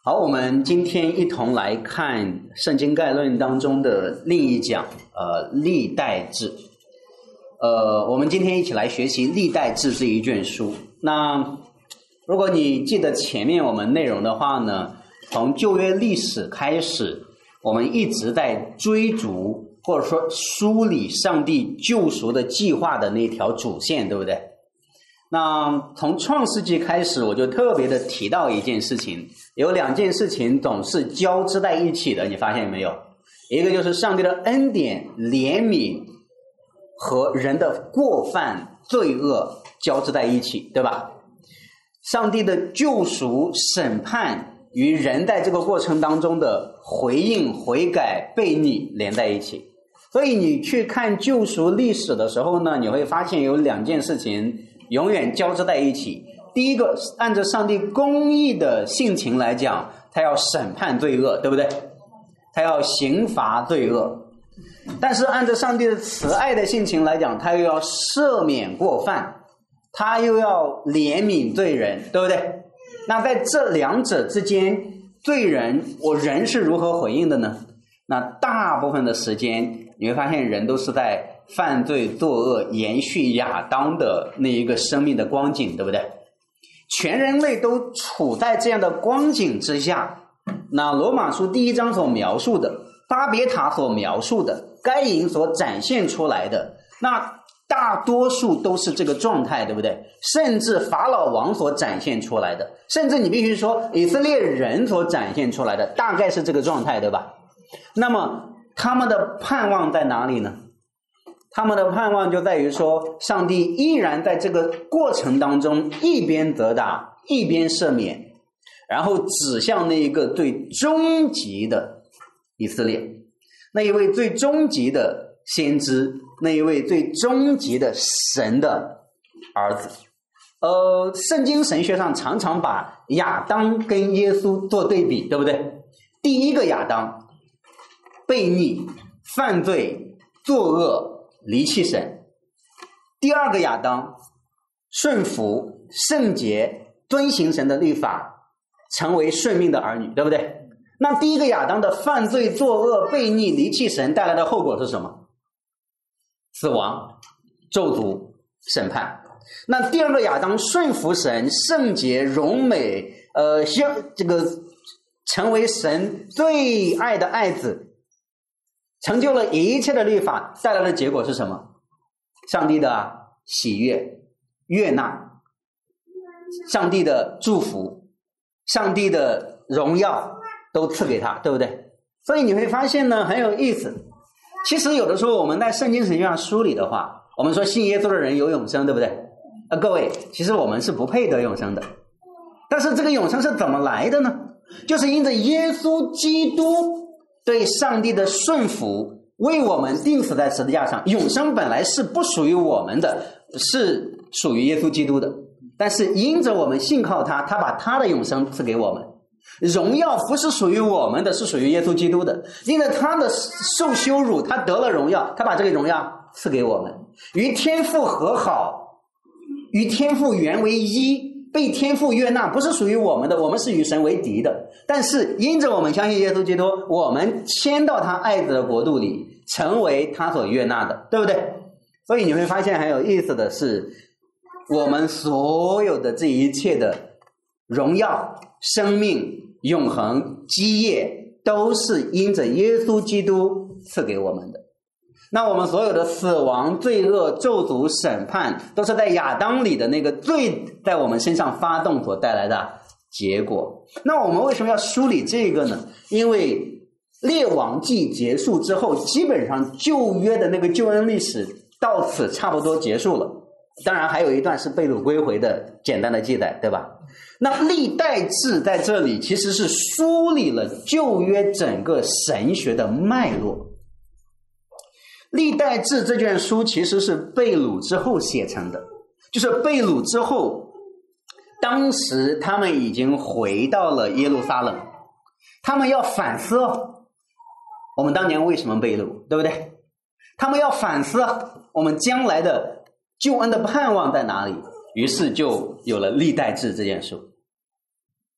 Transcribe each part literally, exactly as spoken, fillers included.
好，我们今天一同来看圣经概论当中的另一讲，呃，历代志。呃，我们今天一起来学习历代志这一卷书。那如果你记得前面我们内容的话呢，从旧约历史开始，我们一直在追逐或者说梳理上帝救赎的计划的那条主线，对不对？那从创世纪开始，我就特别的提到一件事情，有两件事情总是交织在一起的，你发现没有？一个就是上帝的恩典、怜悯和人的过犯、罪恶交织在一起，对吧？上帝的救赎、审判与人在这个过程当中的回应、悔改、背逆连在一起。所以你去看救赎历史的时候呢，你会发现有两件事情永远交织在一起。第一个，按照上帝公义的性情来讲，他要审判罪恶，对不对？他要刑罚罪恶。但是按照上帝的慈爱的性情来讲，他又要赦免过犯，他又要怜悯罪人，对不对？那在这两者之间，罪人我人是如何回应的呢？那大部分的时间你会发现人都是在犯罪作恶，延续亚当的那一个生命的光景，对不对？全人类都处在这样的光景之下。那罗马书第一章所描述的，巴别塔所描述的，该隐所展现出来的，那大多数都是这个状态，对不对？甚至法老王所展现出来的，甚至你必须说以色列人所展现出来的，大概是这个状态，对吧？那么他们的盼望在哪里呢？他们的盼望就在于说，上帝依然在这个过程当中一边责打，一边赦免，然后指向那一个最终极的以色列，那一位最终极的先知，那一位最终极的神的儿子。呃，圣经神学上常常把亚当跟耶稣做对比，对不对？第一个亚当悖逆、犯罪、作恶、离弃神；第二个亚当顺服、圣洁、遵行神的律法，成为顺命的儿女，对不对？那第一个亚当的犯罪、作恶、悖逆、离弃神带来的后果是什么？死亡、咒诅、审判。那第二个亚当顺服神、圣洁、荣美，呃，这个成为神最爱的爱子，成就了一切的律法，带来的结果是什么？上帝的喜悦、悦纳，上帝的祝福，上帝的荣耀都赐给他，对不对？所以你会发现呢，很有意思。其实有的时候我们在圣经神学上梳理的话，我们说信耶稣的人有永生，对不对？啊，各位，其实我们是不配得永生的。但是这个永生是怎么来的呢？就是因着耶稣基督对上帝的顺服，为我们钉死在十字架上。永生本来是不属于我们的，是属于耶稣基督的。但是因着我们信靠他，他把他的永生赐给我们。荣耀不是属于我们的，是属于耶稣基督的。因着他的受羞辱，他得了荣耀，他把这个荣耀赐给我们。与天父和好，与天父原为一，被天父悦纳，不是属于我们的，我们是与神为敌的。但是因着我们相信耶稣基督，我们迁到他爱子的国度里，成为他所悦纳的，对不对？所以你会发现很有意思的是，我们所有的这一切的荣耀、生命、永恒、基业，都是因着耶稣基督赐给我们的。那我们所有的死亡、罪恶、咒诅、审判，都是在亚当里的那个罪在我们身上发动所带来的结果。那我们为什么要梳理这个呢？因为列王纪结束之后，基本上旧约的那个救恩历史到此差不多结束了。当然还有一段是被掳归回的简单的记载，对吧？那历代志在这里其实是梳理了旧约整个神学的脉络。历代志这卷书其实是被掳之后写成的，就是被掳之后，当时他们已经回到了耶路撒冷，他们要反思哦，我们当年为什么被掳，对不对？他们要反思我们将来的救恩的盼望在哪里，于是就有了历代志这件书。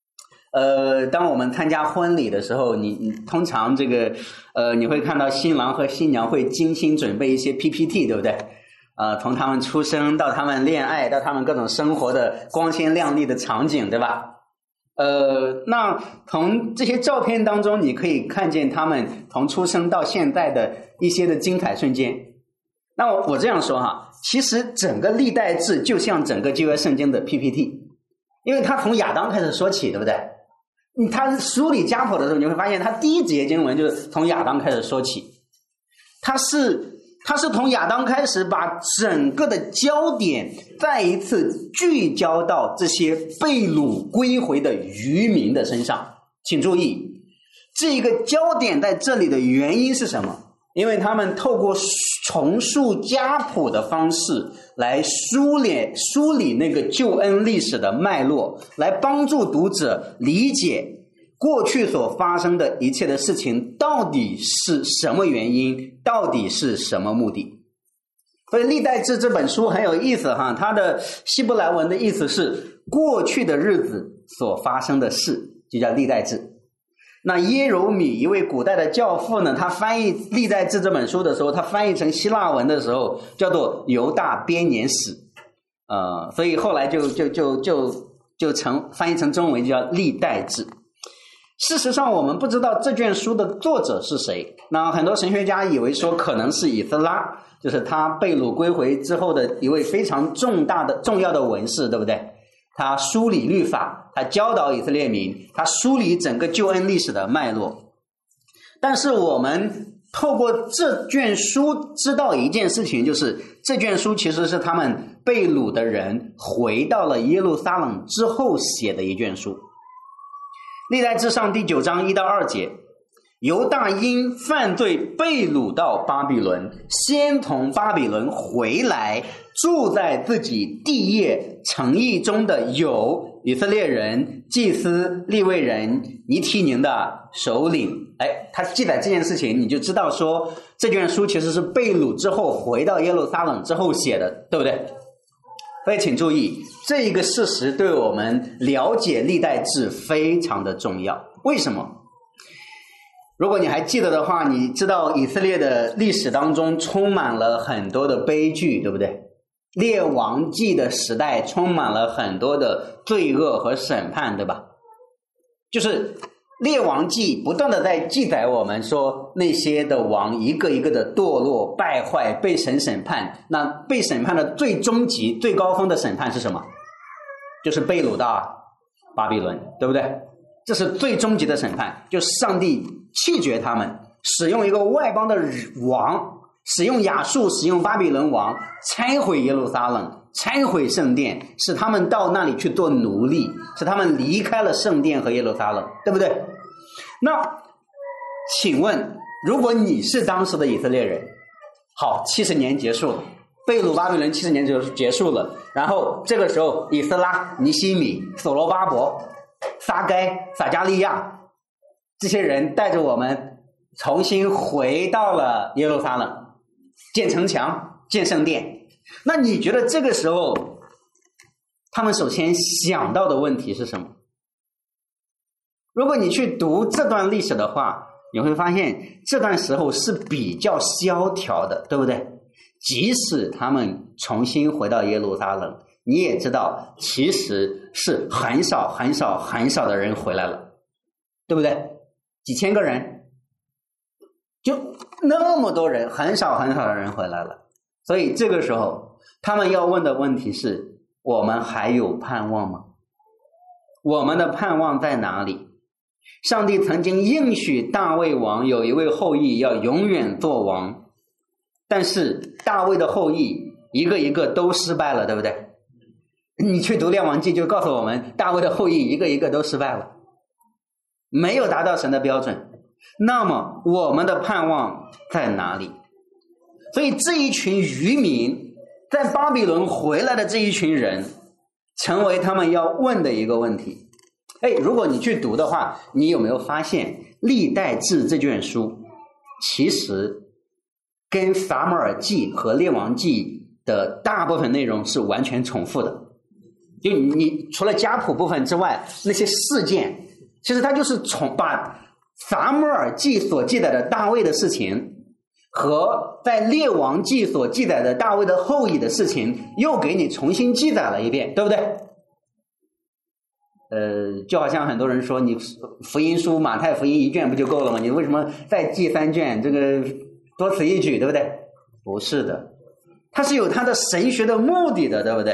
呃，当我们参加婚礼的时候，你你通常这个呃，你会看到新郎和新娘会精心准备一些 P P T， 对不对？呃，从他们出生到他们恋爱，到他们各种生活的光鲜亮丽的场景，对吧？呃，那从这些照片当中，你可以看见他们从出生到现在的一些的精彩瞬间。那我我这样说哈，其实整个历代志就像整个旧约圣经的 P P T， 因为他从亚当开始说起，对不对？他梳理家谱的时候，你会发现他第一节经文就是从亚当开始说起，他是他是从亚当开始把整个的焦点再一次聚焦到这些被掳归回的渔民的身上。请注意，这个焦点在这里的原因是什么？因为他们透过重述家谱的方式来梳理梳理那个救恩历史的脉络，来帮助读者理解过去所发生的一切的事情到底是什么原因，到底是什么目的。所以历代志这本书很有意思哈，它的希伯来文的意思是过去的日子所发生的事，就叫历代志。那耶柔米一位古代的教父呢，他翻译历代志这本书的时候，他翻译成希腊文的时候叫做犹大编年史，呃，所以后来就就就就就成翻译成中文就叫历代志。事实上我们不知道这卷书的作者是谁，那很多神学家以为说可能是以斯拉，就是他被掳归回之后的一位非常重大的重要的文士，对不对？他梳理律法，他教导以色列民，他梳理整个救恩历史的脉络。但是我们透过这卷书知道一件事情，就是这卷书其实是他们被掳的人回到了耶路撒冷之后写的一卷书。历代志上第九章一到二节，犹大因犯罪被掳到巴比伦，先从巴比伦回来，住在自己地业城邑中的有以色列人、祭司、利未人、尼提宁的首领。哎，他记载这件事情，你就知道说这卷书其实是被掳之后回到耶路撒冷之后写的，对不对？所以请注意，这一个事实对我们了解历代志非常的重要。为什么？如果你还记得的话，你知道以色列的历史当中充满了很多的悲剧，对不对？列王纪的时代充满了很多的罪恶和审判，对吧？就是列王纪不断的在记载我们说那些的王一个一个的堕落败坏，被神审判。那被审判的最终极最高峰的审判是什么？就是被掳到巴比伦，对不对？这是最终极的审判，就是上帝弃绝他们，使用一个外邦的王，使用亚述，使用巴比伦王拆毁耶路撒冷，拆毁圣殿，使他们到那里去做奴隶，使他们离开了圣殿和耶路撒冷，对不对？那请问，如果你是当时的以色列人，好，七十年结束了，被掳巴比伦七十年就结束了，然后这个时候以斯拉、尼希米、所罗巴伯、撒该、撒加利亚这些人带着我们重新回到了耶路撒冷，建城墙，建圣殿。那你觉得这个时候他们首先想到的问题是什么？如果你去读这段历史的话，你会发现这段时候是比较萧条的，对不对？即使他们重新回到耶路撒冷，你也知道其实是很少很少很少的人回来了，对不对？几千个人，就那么多人，很少很少的人回来了。所以这个时候他们要问的问题是，我们还有盼望吗？我们的盼望在哪里？上帝曾经应许大卫王有一位后裔要永远做王，但是大卫的后裔一个一个都失败了，对不对？你去读列王纪就告诉我们，大卫的后裔一个一个都失败了，没有达到神的标准。那么我们的盼望在哪里？所以这一群渔民在巴比伦回来的这一群人，成为他们要问的一个问题。哎，如果你去读的话，你有没有发现历代志这卷书其实跟撒母耳记和列王记的大部分内容是完全重复的？就你除了家谱部分之外，那些事件其实他就是从把撒母耳记所记载的大卫的事情和在列王记所记载的大卫的后裔的事情又给你重新记载了一遍，对不对？呃，就好像很多人说你福音书马太福音一卷不就够了吗？你为什么再记三卷？这个多此一举，对不对？不是的，它是有它的神学的目的的，对不对？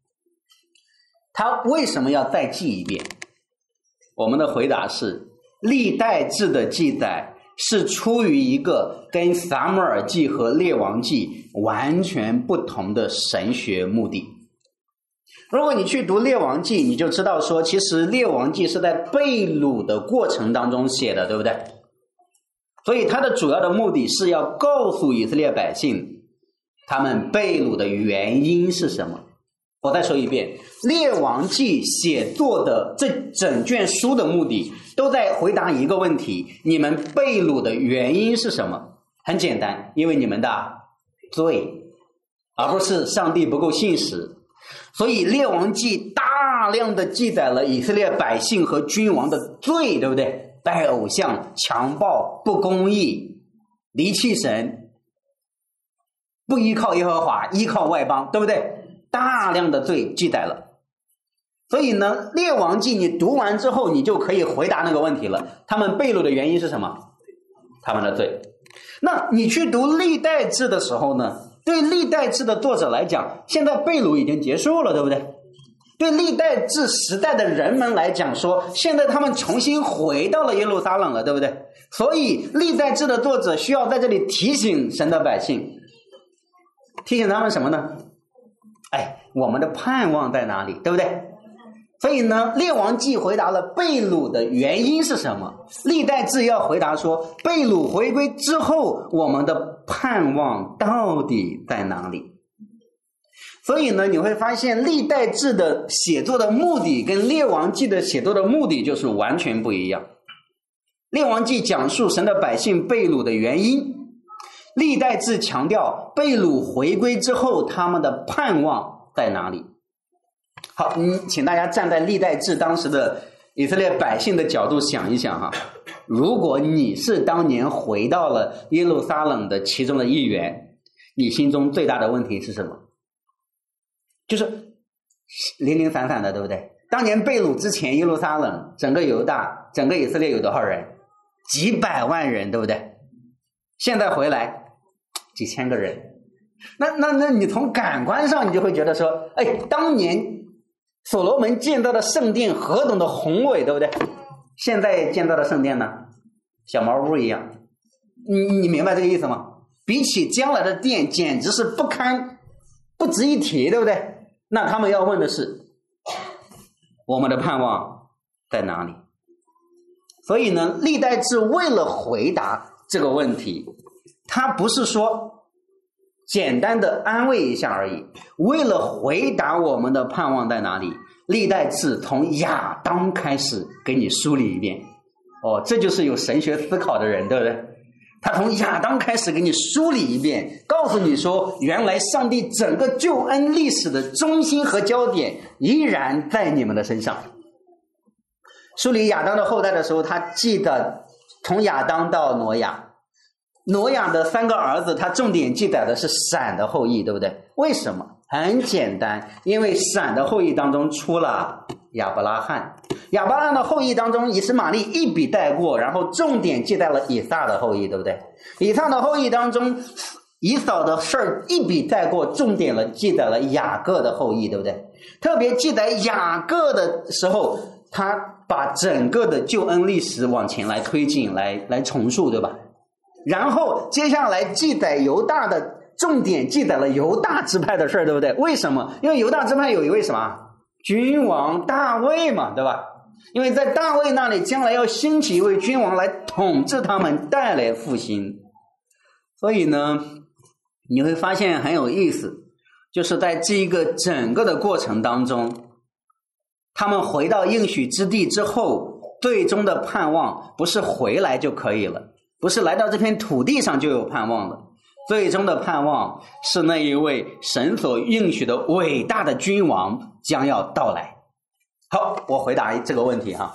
他为什么要再记一遍？我们的回答是，历代志的记载是出于一个跟撒母耳记和列王记完全不同的神学目的。如果你去读列王记，你就知道说，其实列王记是在被掳的过程当中写的，对不对？所以它的主要的目的是要告诉以色列百姓，他们被掳的原因是什么。我再说一遍，列王记写作的这整卷书的目的都在回答一个问题，你们被掳的原因是什么？很简单，因为你们的罪，而不是上帝不够信实。所以列王记大量的记载了以色列百姓和君王的罪，对不对？拜偶像、强暴、不公义、离弃神，不依靠耶和华，依靠外邦，对不对？大量的罪记载了。所以呢，列王记你读完之后，你就可以回答那个问题了，他们被掳的原因是什么？他们的罪。那你去读历代志的时候呢，对历代志的作者来讲，现在被掳已经结束了，对不对？对历代志时代的人们来讲说，现在他们重新回到了耶路撒冷了，对不对？所以历代志的作者需要在这里提醒神的百姓，提醒他们什么呢？哎，我们的盼望在哪里，对不对？所以呢，列王记回答了被掳的原因是什么，历代志要回答说，被掳回归之后，我们的盼望到底在哪里？所以呢，你会发现历代志的写作的目的跟列王记的写作的目的就是完全不一样。列王记讲述神的百姓被掳的原因，历代志强调被掳回归之后他们的盼望在哪里。好，嗯，请大家站在历代志当时的以色列百姓的角度想一想哈，如果你是当年回到了耶路撒冷的其中的一员，你心中最大的问题是什么？就是零零散散的，对不对？当年被掳之前，耶路撒冷整个犹大整个以色列有多少人？几百万人，对不对？现在回来几千个人，那那那你从感官上你就会觉得说，哎，当年所罗门建造的圣殿何等的宏伟，对不对？现在建造的圣殿呢，小茅屋一样。你你明白这个意思吗？比起将来的殿简直是不堪不值一提，对不对？那他们要问的是，我们的盼望在哪里？所以呢，历代志为了回答这个问题，他不是说简单的安慰一下而已，为了回答我们的盼望在哪里，历代志从亚当开始给你梳理一遍。哦，这就是有神学思考的人，对不对？他从亚当开始给你梳理一遍，告诉你说，原来上帝整个救恩历史的中心和焦点依然在你们的身上。梳理亚当的后代的时候，他记得从亚当到挪亚，挪亚的三个儿子，他重点记载的是闪的后裔，对不对？为什么？很简单，因为闪的后裔当中出了亚伯拉罕，亚伯拉罕的后裔当中，以实玛利一笔带过，然后重点记载了以撒的后裔，对不对？以撒的后裔当中，以扫的事儿一笔带过，重点了记载了雅各的后裔，对不对？特别记载雅各的时候，他把整个的救恩历史往前来推进，来来重述，对吧？然后接下来记载犹大的，重点记载了犹大支派的事儿，对不对？为什么？因为犹大支派有一位什么君王大卫嘛，对吧？因为在大卫那里将来要兴起一位君王来统治他们，带来复兴。所以呢，你会发现很有意思，就是在这一个整个的过程当中，他们回到应许之地之后，最终的盼望不是回来就可以了，不是来到这片土地上就有盼望了，最终的盼望是那一位神所应许的伟大的君王将要到来。好，我回答这个问题哈，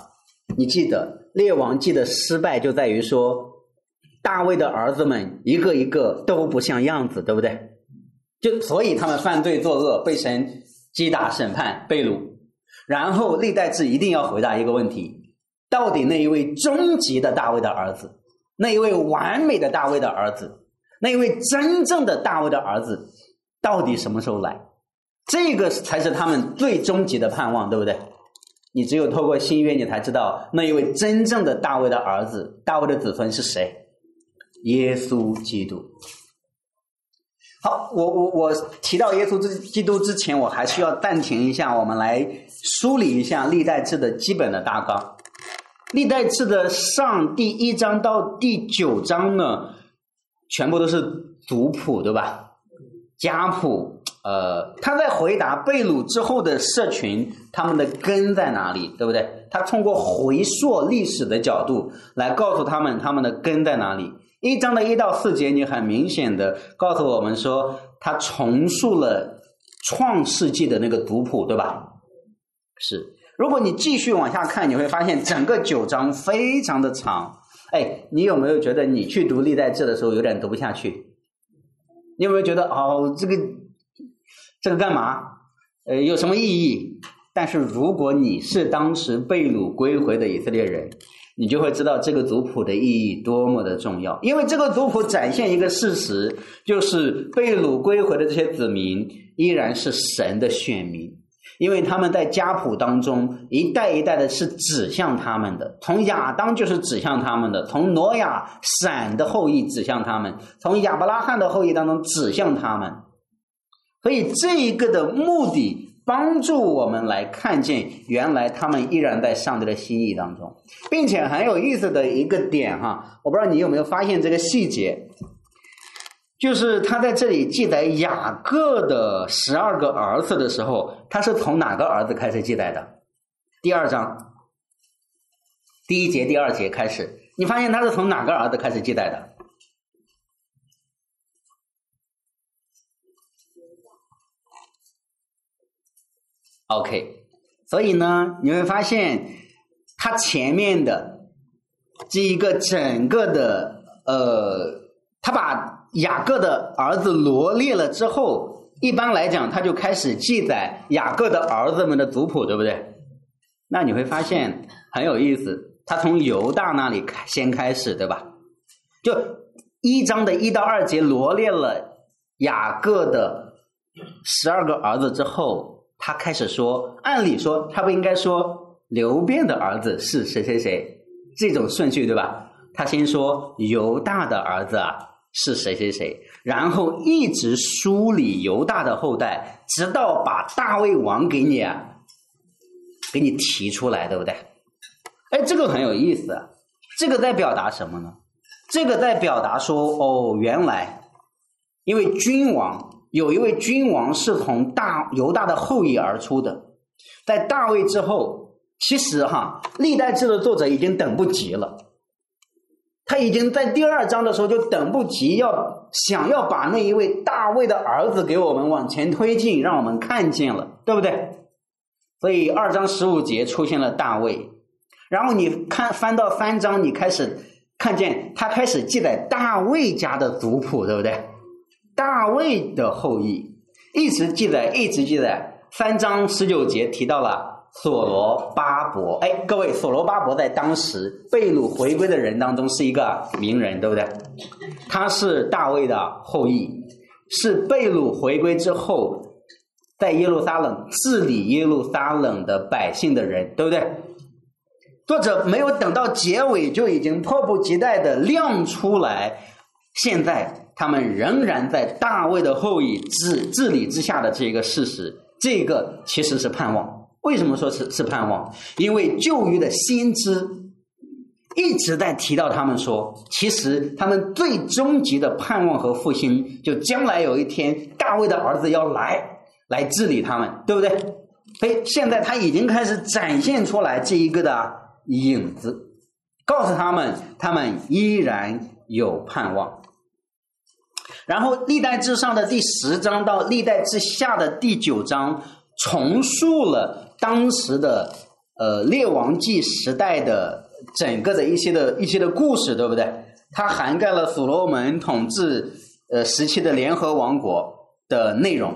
你记得列王记的失败就在于说，大卫的儿子们一个一个都不像样子，对不对？就所以他们犯罪作恶，被神击打审判被掳。然后历代志一定要回答一个问题，到底那一位终极的大卫的儿子，那一位完美的大卫的儿子，那一位真正的大卫的儿子到底什么时候来？这个才是他们最终极的盼望，对不对？你只有透过新约，你才知道那一位真正的大卫的儿子，大卫的子孙是谁？耶稣基督。好，我我我提到耶稣基督之前，我还需要暂停一下，我们来梳理一下历代志的基本的大纲。历代志的上第一章到第九章呢，全部都是族谱，对吧？家谱，呃，他在回答被掳之后的社群，他们的根在哪里，对不对？他通过回溯历史的角度来告诉他们他们的根在哪里。一章的一到四节，你很明显的告诉我们说，他重述了创世纪的那个族谱，对吧？是。如果你继续往下看，你会发现整个九章非常的长。哎，你有没有觉得你去读历代志的时候有点读不下去？你有没有觉得哦，这个这个干嘛？呃，有什么意义？但是如果你是当时被掳归回的以色列人，你就会知道这个族谱的意义多么的重要。因为这个族谱展现一个事实，就是被掳归回的这些子民依然是神的选民，因为他们在家谱当中一代一代的是指向他们的，从亚当就是指向他们的，从挪亚闪的后裔指向他们，从亚伯拉罕的后裔当中指向他们。所以这一个的目的帮助我们来看见原来他们依然在上帝的心意当中。并且很有意思的一个点哈，我不知道你有没有发现这个细节，就是他在这里记载雅各的十二个儿子的时候，他是从哪个儿子开始记载的？第二章第一节第二节开始，你发现他是从哪个儿子开始记载的？OK， 所以呢，你会发现他前面的这一个整个的呃，他把雅各的儿子罗列了之后，一般来讲他就开始记载雅各的儿子们的族谱，对不对？那你会发现很有意思，他从犹大那里先开始，对吧？就一章的一到二节罗列了雅各的十二个儿子之后，他开始说，按理说他不应该说流便的儿子是谁谁谁这种顺序，对吧？他先说犹大的儿子啊是谁谁谁，然后一直梳理犹大的后代，直到把大卫王给你啊给你提出来，对不对？哎，这个很有意思啊。这个在表达什么呢？这个在表达说，哦，原来因为君王有一位君王是从大犹大的后裔而出的，在大卫之后，其实哈，历代志的作者已经等不及了，他已经在第二章的时候就等不及要想要把那一位大卫的儿子给我们往前推进，让我们看见了，对不对？所以二章十五节出现了大卫，然后你看翻到三章，你开始看见他开始记载大卫家的族谱，对不对？大卫的后裔一直记载一直记载，三章十九节提到了所罗巴伯。哎，各位，所罗巴伯在当时被掳回归的人当中是一个名人，对不对？他是大卫的后裔，是被掳回归之后在耶路撒冷治理耶路撒冷的百姓的人，对不对？作者没有等到结尾就已经迫不及待的亮出来，现在他们仍然在大卫的后裔治治理之下的这个事实，这个其实是盼望。为什么说是是盼望？因为旧约的先知一直在提到他们说，其实他们最终极的盼望和复兴，就将来有一天大卫的儿子要来来治理他们，对不对？所以现在他已经开始展现出来这一个的影子，告诉他们他们依然有盼望。然后历代志上的第十章到历代志下的第九章重述了当时的呃列王纪时代的整个的一些的一些的故事，对不对？它涵盖了所罗门统治呃时期的联合王国的内容。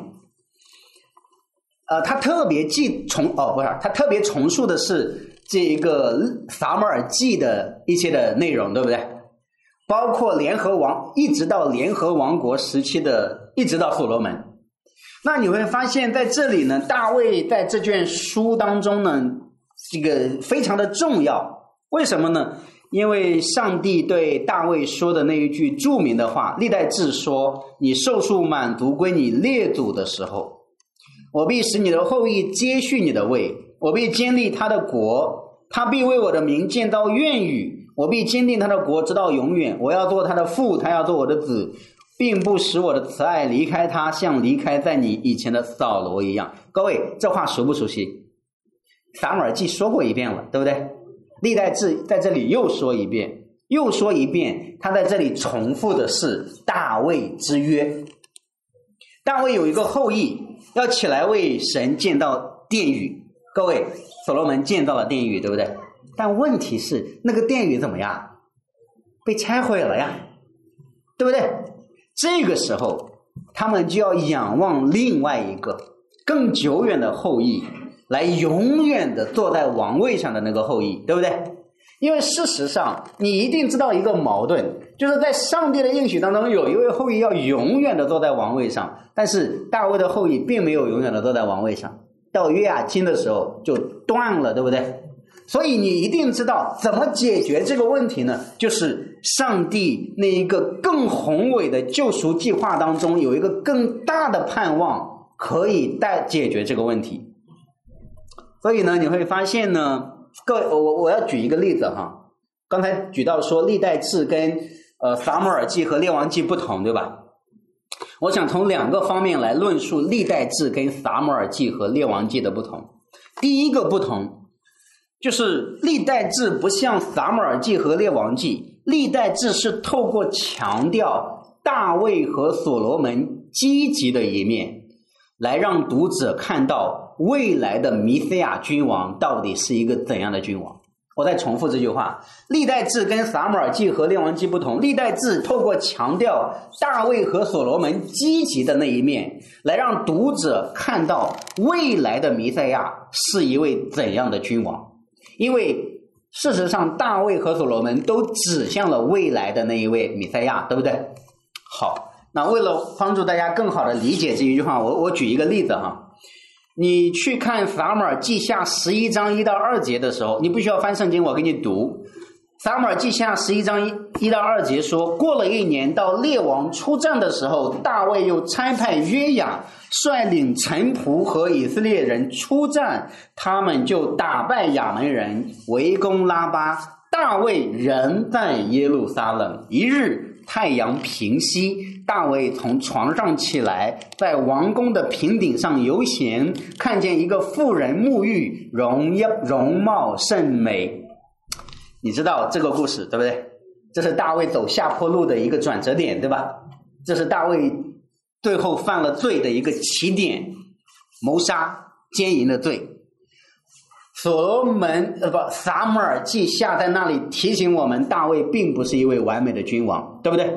呃，它特别记重哦，不是，它特别重述的是这一个撒母耳记的一些的内容，对不对？包括联合王一直到联合王国时期的，一直到所罗门。那你会发现在这里呢，大卫在这卷书当中呢，这个非常的重要。为什么呢？因为上帝对大卫说的那一句著名的话，历代志说，你寿数满足归你列祖的时候，我必使你的后裔接续你的位，我必坚立他的国，他必为我的名建造院宇，我必坚定他的国直到永远，我要做他的父，他要做我的子，并不使我的慈爱离开他，像离开在你以前的扫罗一样。各位，这话熟不熟悉？撒母耳记说过一遍了，对不对？历代志在这里又说一遍，又说一遍，他在这里重复的是大卫之约。大卫有一个后裔要起来为神建造殿宇，各位，所罗门建造了殿宇，对不对？但问题是那个殿宇怎么样？被拆毁了呀，对不对？这个时候他们就要仰望另外一个更久远的后裔，来永远的坐在王位上的那个后裔，对不对？因为事实上你一定知道一个矛盾，就是在上帝的应许当中有一位后裔要永远的坐在王位上，但是大卫的后裔并没有永远的坐在王位上，到约雅斤的时候就断了，对不对？所以你一定知道怎么解决这个问题呢？就是上帝那一个更宏伟的救赎计划当中有一个更大的盼望可以带解决这个问题。所以呢，你会发现呢，各位，我我要举一个例子哈。刚才举到说历代志跟呃撒母耳记和列王记不同，对吧？我想从两个方面来论述历代志跟撒母耳记和列王记的不同。第一个不同就是历代志不像撒母耳记和列王记，历代志是透过强调大卫和所罗门积极的一面，来让读者看到未来的弥赛亚君王到底是一个怎样的君王。我再重复这句话，历代志跟撒母耳记和列王记不同，历代志透过强调大卫和所罗门积极的那一面，来让读者看到未来的弥赛亚是一位怎样的君王。因为事实上大卫和所罗门都指向了未来的那一位弥赛亚，对不对？好，那为了帮助大家更好的理解这一句话，我我举一个例子哈。你去看撒母耳记下十一章一到二节的时候，你不需要翻圣经，我给你读。撒母耳记下十一章一到二节说，过了一年，到列王出战的时候，大卫又差派约雅率领臣仆和以色列人出战，他们就打败亚门人，围攻拉巴。大卫仍在耶路撒冷。一日太阳平西，大卫从床上起来，在王宫的平顶上游闲，看见一个妇人沐浴，容样容貌甚美。你知道这个故事对不对？这是大卫走下坡路的一个转折点，对吧？这是大卫最后犯了罪的一个起点，谋杀奸淫的罪。所罗门呃不撒母耳记下在那里提醒我们，大卫并不是一位完美的君王，对不对？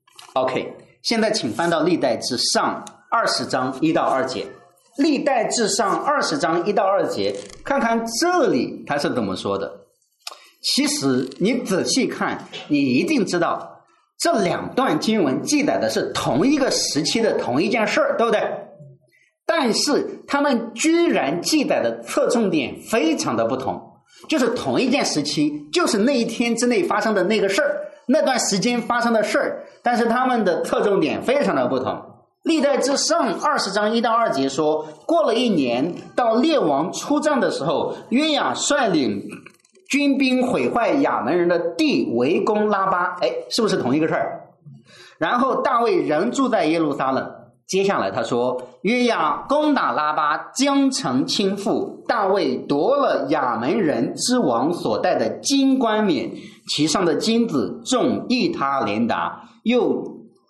OK， 现在请翻到历代志上二十章一到二节。历代志上二十章一到二节，看看这里他是怎么说的。其实你仔细看，你一定知道这两段经文记载的是同一个时期的同一件事儿，对不对？但是他们居然记载的侧重点非常的不同，就是同一件时期，就是那一天之内发生的那个事儿，那段时间发生的事儿，但是他们的侧重点非常的不同。历代志上二十章一到二节说，过了一年，到列王出战的时候，约雅率领军兵毁坏亚门人的地，围攻拉巴。哎，是不是同一个事儿？然后大卫仍住在耶路撒冷。接下来他说，约雅攻打拉巴，将城倾覆，大卫夺了亚门人之王所戴的金冠冕，其上的金子重一他连达，又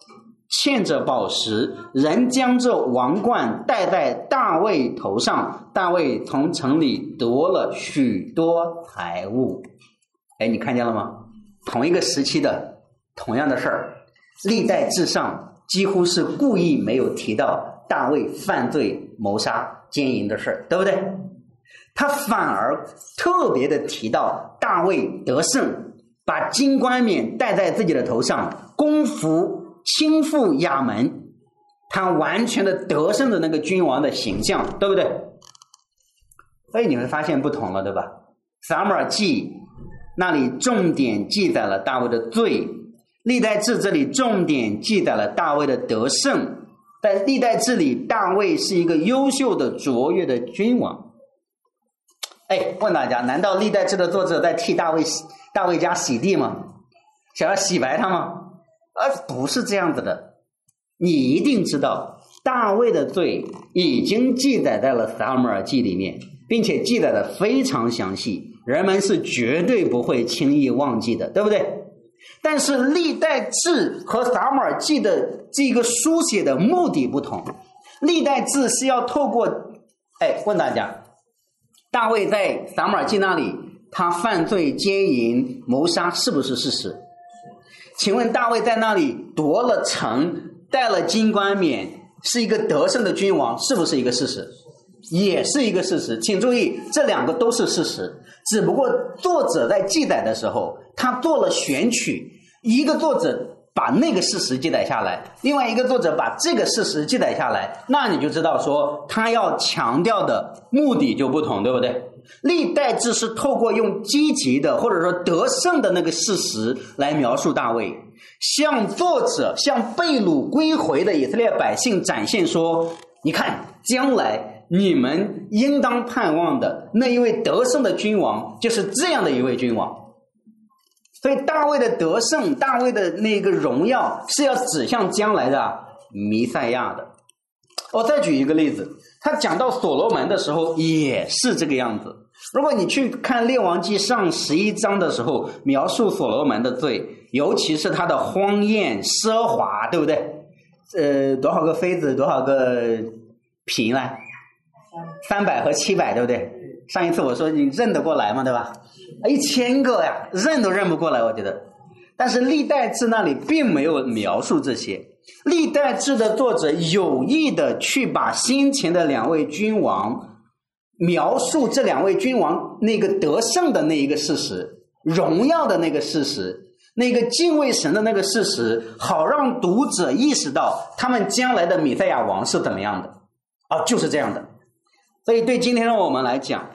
嵌着宝石，人将这王冠戴在大卫头上。大卫从城里夺了许多财物。哎，你看见了吗？同一个时期的同样的事儿，历代志上几乎是故意没有提到大卫犯罪、谋杀、奸淫的事儿，对不对？他反而特别的提到大卫得胜，把金冠冕戴在自己的头上，攻服倾覆亚门，他完全的得胜的那个君王的形象，对不对？所以你会发现不同了，对吧？撒母耳记那里重点记载了大卫的罪，历代志这里重点记载了大卫的得胜。在历代志里，大卫是一个优秀的卓越的君王。哎，问大家，难道历代志的作者在替大卫大卫家洗地吗？想要洗白他吗？而不是这样子的。你一定知道大卫的罪已经记载在了撒母耳记里面，并且记载的非常详细，人们是绝对不会轻易忘记的，对不对？但是历代志和撒母耳记的这个书写的目的不同。历代志是要透过，哎，问大家，大卫在撒母耳记那里他犯罪、奸淫、谋杀是不是事实？请问大卫在那里夺了城，戴了金冠冕，是一个得胜的君王，是不是一个事实？也是一个事实。请注意，这两个都是事实，只不过作者在记载的时候他做了选取，一个作者把那个事实记载下来，另外一个作者把这个事实记载下来，那你就知道说他要强调的目的就不同，对不对？历代志是透过用积极的或者说得胜的那个事实来描述大卫，向作者向被掳归回的以色列百姓展现说，你看将来你们应当盼望的那一位得胜的君王就是这样的一位君王。所以大卫的得胜，大卫的那个荣耀是要指向将来的弥赛亚的。我再举一个例子，他讲到所罗门的时候也是这个样子。如果你去看列王记上十一章的时候，描述所罗门的罪，尤其是他的荒宴奢华，对不对？呃，多少个妃子，多少个嫔来？三百和七百，对不对？上一次我说你认得过来吗？对吧？一千个呀，认都认不过来，我觉得。但是历代志那里并没有描述这些，历代志的作者有意的去把先前的两位君王描述这两位君王那个得胜的那一个事实，荣耀的那个事实，那个敬畏神的那个事实，好让读者意识到他们将来的弥赛亚王是怎么样的。哦，就是这样的。所以对今天的我们来讲，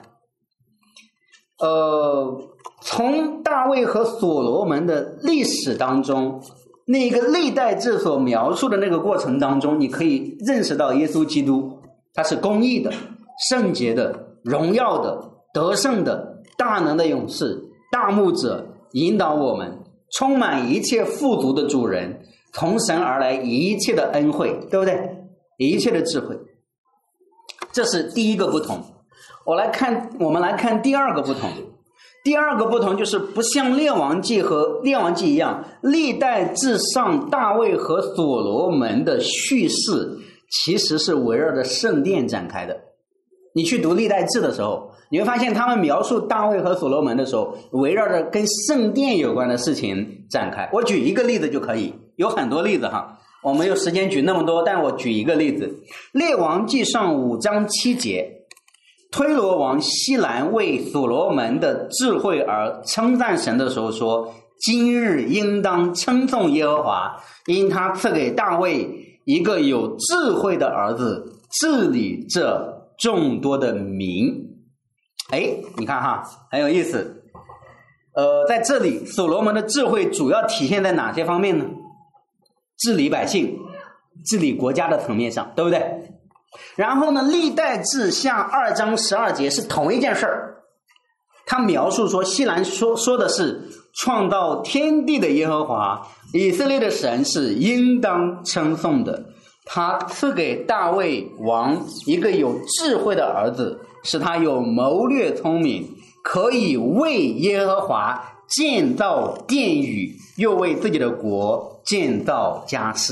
呃，从大卫和所罗门的历史当中，那个历代志所描述的那个过程当中，你可以认识到耶稣基督他是公义的、圣洁的、荣耀的、得胜的、大能的勇士、大牧者，引导我们，充满一切富足的主人，从神而来一切的恩惠，对不对？一切的智慧。这是第一个不同。我来看，我们来看第二个不同。第二个不同就是不像列王记和列王记一样，历代志上大卫和所罗门的叙事其实是围绕着圣殿展开的。你去读历代志的时候，你会发现他们描述大卫和所罗门的时候，围绕着跟圣殿有关的事情展开。我举一个例子就可以，有很多例子哈，我没有时间举那么多，但我举一个例子。列王记上五章七节，推罗王西兰为所罗门的智慧而称赞神的时候说，今日应当称颂耶和华，因他赐给大卫一个有智慧的儿子，治理这众多的民。哎，你看哈，很有意思。呃，在这里所罗门的智慧主要体现在哪些方面呢？治理百姓、治理国家的层面上，对不对？然后呢，历代志下二章十二节是同一件事儿，他描述说，西兰说说的是创造天地的耶和华，以色列的神是应当称颂的。他赐给大卫王一个有智慧的儿子，使他有谋略聪明，可以为耶和华建造殿宇，又为自己的国建造家室。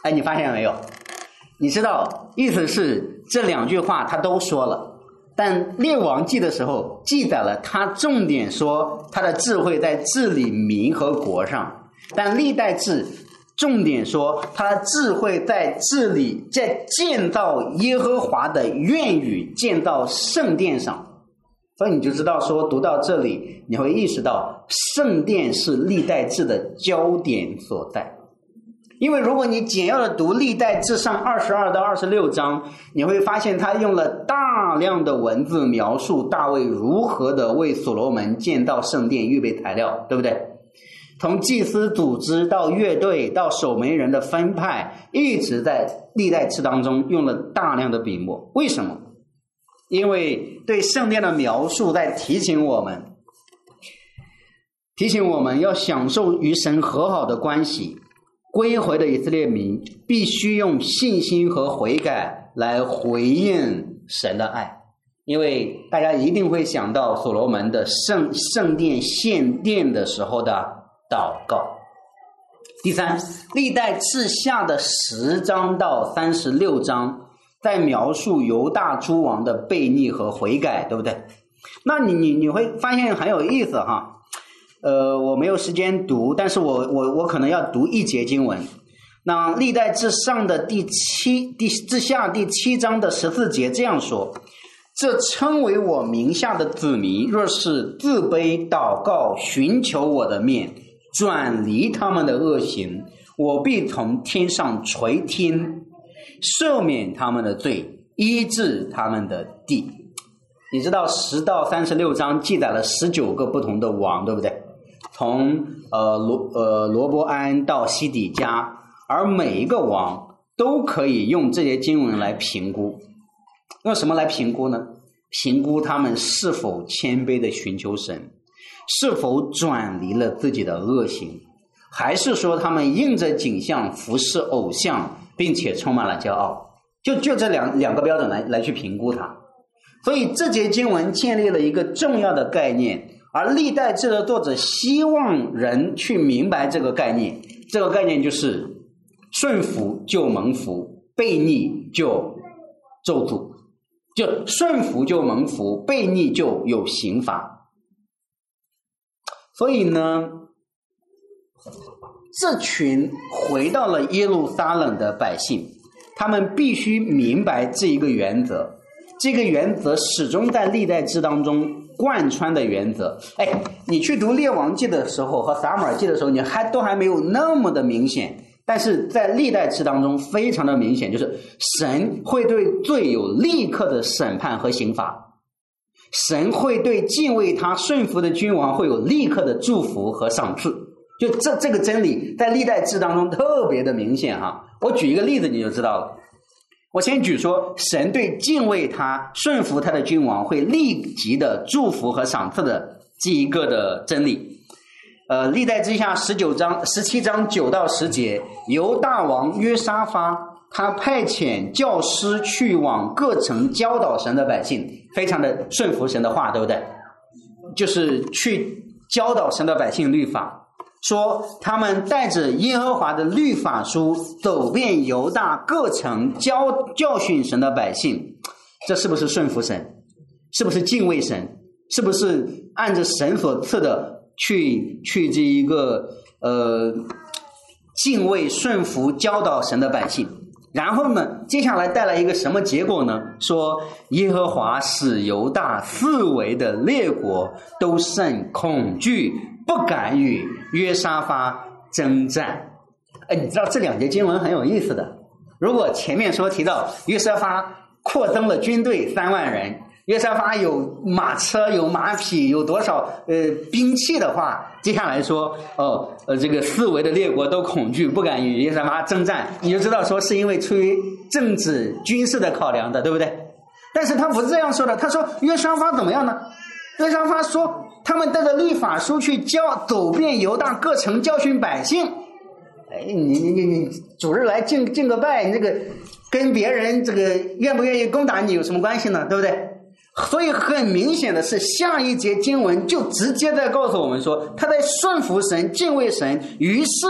哎，你发现没有？你知道意思是这两句话他都说了，但列王记的时候记载了他重点说他的智慧在治理民和国上，但历代志重点说他的智慧在治理在建造耶和华的院宇，建造圣殿上。所以你就知道说读到这里你会意识到圣殿是历代志的焦点所在。因为如果你简要的读历代志上二十二到二十六章，你会发现他用了大量的文字描述大卫如何的为所罗门建造圣殿预备材料，对不对？从祭司组织到乐队到守门人的分派，一直在历代志当中用了大量的笔墨。为什么？因为对圣殿的描述在提醒我们提醒我们要享受与神和好的关系，归回的以色列民必须用信心和悔改来回应神的爱。因为大家一定会想到所罗门的圣圣殿献殿的时候的祷告。第三，历代志下的十章到三十六章在描述犹大诸王的悖逆和悔改，对不对？那你你你会发现很有意思哈。呃，我没有时间读，但是我我我可能要读一节经文。那历代志上的第七第志下第七章的十四节这样说：这称为我名下的子民，若是自卑祷告，寻求我的面，转离他们的恶行，我必从天上垂听，赦免他们的罪，医治他们的地。你知道十到三十六章记载了十九个不同的王，对不对？从呃罗呃罗伯安到西底家，而每一个王都可以用这些经文来评估。用什么来评估呢？评估他们是否谦卑的寻求神，是否转离了自己的恶行，还是说他们应着景象服侍偶像，并且充满了骄傲。就就这两两个标准来来去评估它。所以这节经文建立了一个重要的概念，而历代志的作者希望人去明白这个概念。这个概念就是顺服就蒙福，悖逆就咒诅。就顺服就蒙福，悖逆就有刑罚。所以呢，这群回到了耶路撒冷的百姓，他们必须明白这一个原则，这个原则始终在历代志当中贯穿的原则。哎，你去读列王记的时候和撒母耳记的时候，你还都还没有那么的明显，但是在历代志当中非常的明显，就是神会对罪有立刻的审判和刑罚，神会对敬畏他顺服的君王会有立刻的祝福和赏赐。就这这个真理在历代志当中特别的明显哈。我举一个例子你就知道了。我先举说神对敬畏他顺服他的君王会立即的祝福和赏赐的这一个的真理。呃，历代志下十九章十七章九到十节，犹大王约沙法他派遣教师去往各城教导神的百姓，非常的顺服神的话，对不对？就是去教导神的百姓律法，说他们带着耶和华的律法书走遍犹大各城教教训神的百姓。这是不是顺服神？是不是敬畏神？是不是按着神所赐的去去这一个呃敬畏顺服教导神的百姓？然后呢，接下来带来一个什么结果呢？说耶和华使犹大四围的列国都甚恐惧，不敢与约沙法征战。哎，你知道这两节经文很有意思的。如果前面说提到约沙法扩增了军队三万人，约沙法有马车有马匹有多少呃兵器的话，接下来说哦呃这个四围的列国都恐惧，不敢与约沙法征战，你就知道说是因为出于政治军事的考量的，对不对？但是他不是这样说的，他说约沙法怎么样呢？约沙法说他们带着律法书去教走遍犹大各城教训百姓。哎，你你你你主日来敬敬个拜，你这个跟别人这个愿不愿意攻打你有什么关系呢？对不对？所以很明显的是，下一节经文就直接在告诉我们说，他在顺服神敬畏神，于是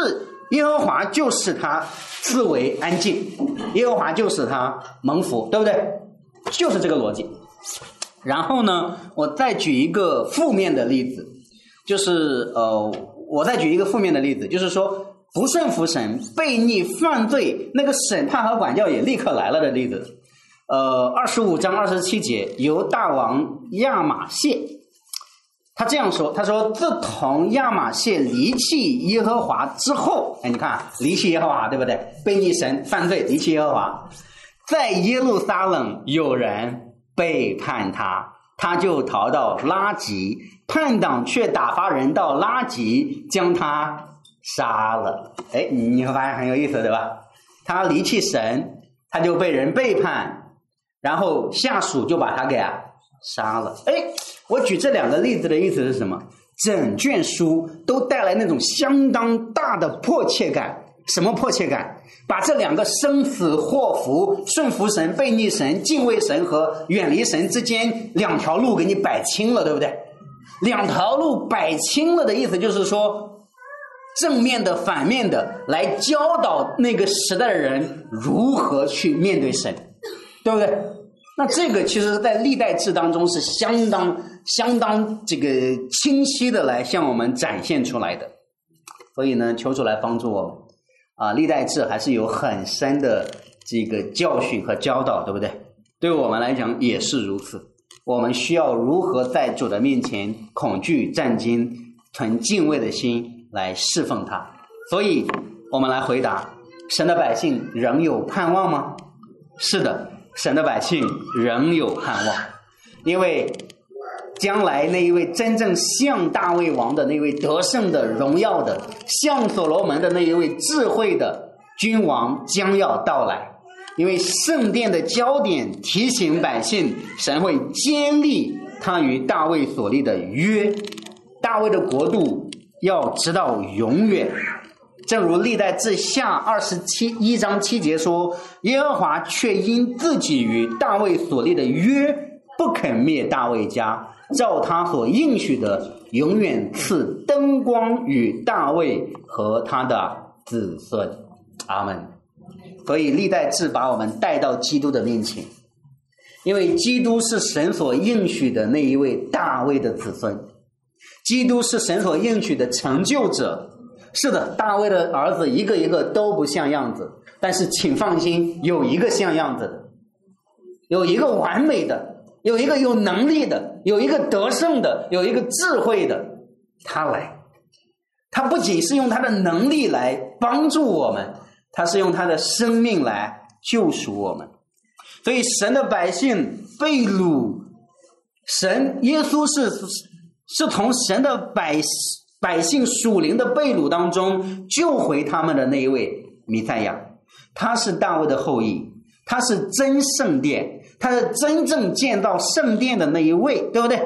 耶和华就使他自为安静，耶和华就使他蒙福，对不对？就是这个逻辑。然后呢，我再举一个负面的例子，就是呃，我再举一个负面的例子，就是说不顺服神、悖逆、犯罪，那个审判和管教也立刻来了的例子。呃，二十五章二十七节，犹大王亚玛谢，他这样说，他说自从亚玛谢离弃耶和华之后，哎，你看离弃耶和华，对不对？悖逆神、犯罪、离弃耶和华，在耶路撒冷有人背叛他，他就逃到拉吉，叛党却打发人到拉吉将他杀了。哎，你会发现很有意思，对吧？他离弃神，他就被人背叛，然后下属就把他给啊杀了。哎，我举这两个例子的意思是什么？整卷书都带来那种相当大的迫切感。什么迫切感？把这两个生死祸福、顺服神、悖逆神、敬畏神和远离神之间两条路给你摆清了，对不对？两条路摆清了的意思就是说，正面的、反面的来教导那个时代的人如何去面对神，对不对？那这个其实在历代志当中是相当相当这个清晰的来向我们展现出来的。所以呢，求主来帮助我们啊，历代志还是有很深的这个教训和教导，对不对？对我们来讲也是如此。我们需要如何在主的面前恐惧战惊，存敬畏的心来侍奉他。所以我们来回答，神的百姓仍有盼望吗？是的，神的百姓仍有盼望，因为将来那一位真正像大卫王的那位得胜的荣耀的，像所罗门的那一位智慧的君王将要到来。因为圣殿的焦点提醒百姓，神会坚立他与大卫所立的约，大卫的国度要直到永远。正如历代志下二十七一章七节说，耶和华却因自己与大卫所立的约，不肯灭大卫家，照他所应许的，永远赐灯光与大卫和他的子孙。阿们。所以历代志把我们带到基督的面前，因为基督是神所应许的那一位大卫的子孙，基督是神所应许的成就者。是的，大卫的儿子一个一个都不像样子，但是请放心，有一个像样子的，有一个完美的，有一个有能力的，有一个得胜的，有一个智慧的，他来。他不仅是用他的能力来帮助我们，他是用他的生命来救赎我们。所以神的百姓被掳，神耶稣是是从神的百百姓属灵的被掳当中救回他们的那一位弥赛亚。他是大卫的后裔，他是真圣殿，他是真正建造圣殿的那一位，对不对？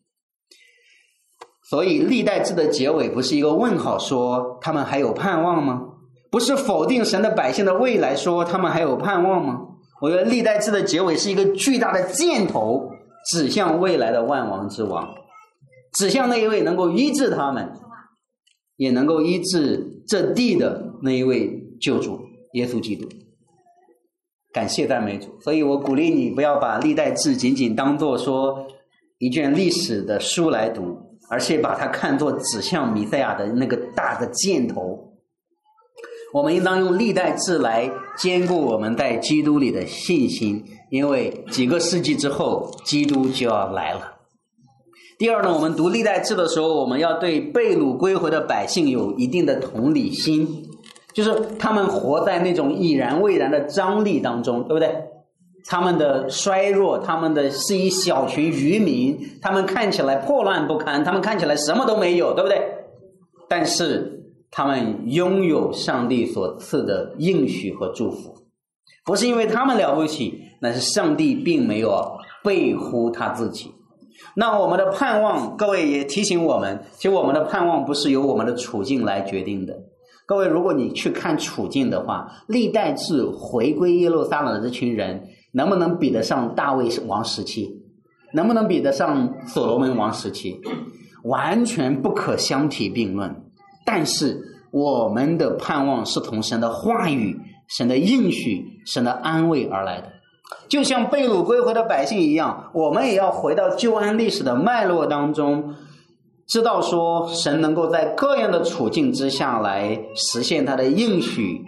所以历代志的结尾不是一个问号，说他们还有盼望吗？不是否定神的百姓的未来，说他们还有盼望吗？我觉得历代志的结尾是一个巨大的箭头，指向未来的万王之王，指向那一位能够医治他们，也能够医治这地的那一位救主耶稣基督。感谢赞美主。所以我鼓励你不要把历代志仅仅当作说一卷历史的书来读，而且把它看作指向弥赛亚的那个大的箭头。我们应当用历代志来坚固我们在基督里的信心，因为几个世纪之后基督就要来了。第二呢，我们读历代志的时候，我们要对被掳归回的百姓有一定的同理心，就是他们活在那种已然未然的张力当中，对不对？他们的衰弱，他们的是一小群渔民，他们看起来破烂不堪，他们看起来什么都没有，对不对？但是他们拥有上帝所赐的应许和祝福，不是因为他们了不起，那是上帝并没有背乎他自己。那我们的盼望，各位也提醒我们，其实我们的盼望不是由我们的处境来决定的。各位，如果你去看处境的话，历代志回归耶路撒冷的这群人，能不能比得上大卫王时期？能不能比得上所罗门王时期？完全不可相提并论。但是我们的盼望是从神的话语、神的应许、神的安慰而来的。就像被掳归回的百姓一样，我们也要回到救恩历史的脉络当中，知道说神能够在各样的处境之下来实现他的应许。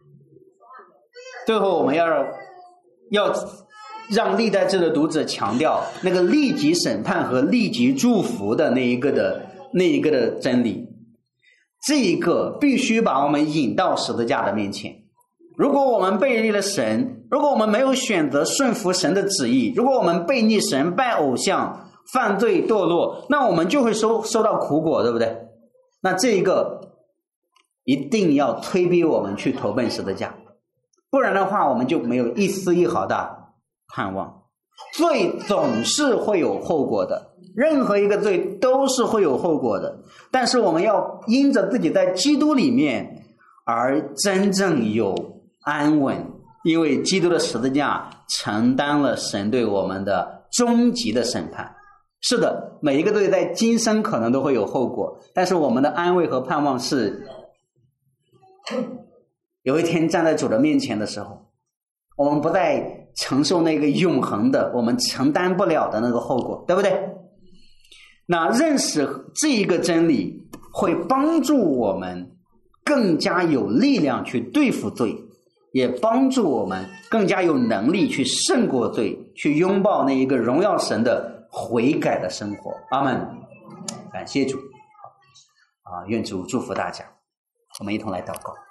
最后我们要要让历代志的读者强调那个立即审判和立即祝福的那一个的那一个的真理，这一个必须把我们引到十字架的面前。如果我们背离了神，如果我们没有选择顺服神的旨意，如果我们背逆神、拜偶像、犯罪堕落，那我们就会收收到苦果，对不对？那这一个一定要推逼我们去投奔十字架，不然的话我们就没有一丝一毫的盼望。罪总是会有后果的，任何一个罪都是会有后果的，但是我们要因着自己在基督里面而真正有安稳，因为基督的十字架承担了神对我们的终极的审判。是的，每一个罪在今生可能都会有后果，但是我们的安慰和盼望是有一天站在主的面前的时候，我们不再承受那个永恒的我们承担不了的那个后果，对不对？那认识这一个真理会帮助我们更加有力量去对付罪，也帮助我们更加有能力去胜过罪，去拥抱那一个荣耀神的悔改的生活。阿们。感谢主啊！愿主祝福大家。我们一同来祷告。